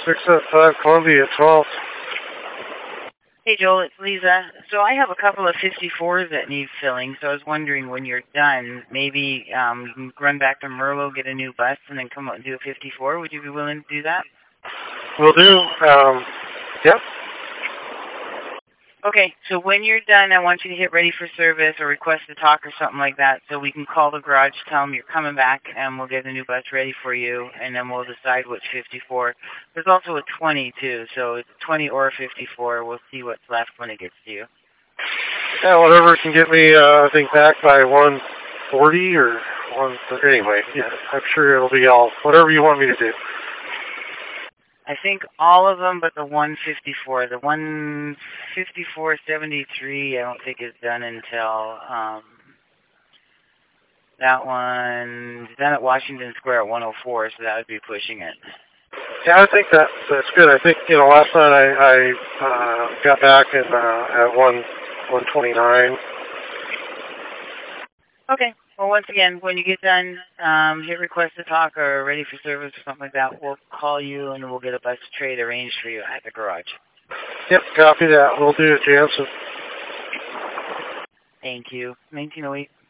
675 Columbia 12. Hey Joel, it's Lisa. So I have a couple of 54s that need filling, so I was wondering when you're done, maybe you can run back to Merlo, get a new bus, and then come out and do a 54. Would you be willing to do that? Will do. Yep. Okay, so when you're done, I want you to hit ready for service or request to talk or something like that, so we can call the garage, tell them you're coming back, and we'll get a new bus ready for you, and then we'll decide which 54. There's also a 20, too, so it's a 20 or a 54. We'll see what's left when it gets to you. Yeah, whatever can get me, I think, back by 140 or 130. Anyway, yeah, I'm sure it'll be all, whatever you want me to do. I think all of them but the 154. The 154.73 I don't think is done until that one is done at Washington Square at 104, so that would be pushing it. Yeah, I think that's good. I think, last night I got back at 129. Okay. Well, once again, when you get done, hit request to talk or ready for service or something like that, we'll call you and we'll get a bus trade arranged for you at the garage. Yep, copy that. We'll do it, Jansen. Thank you. 1908.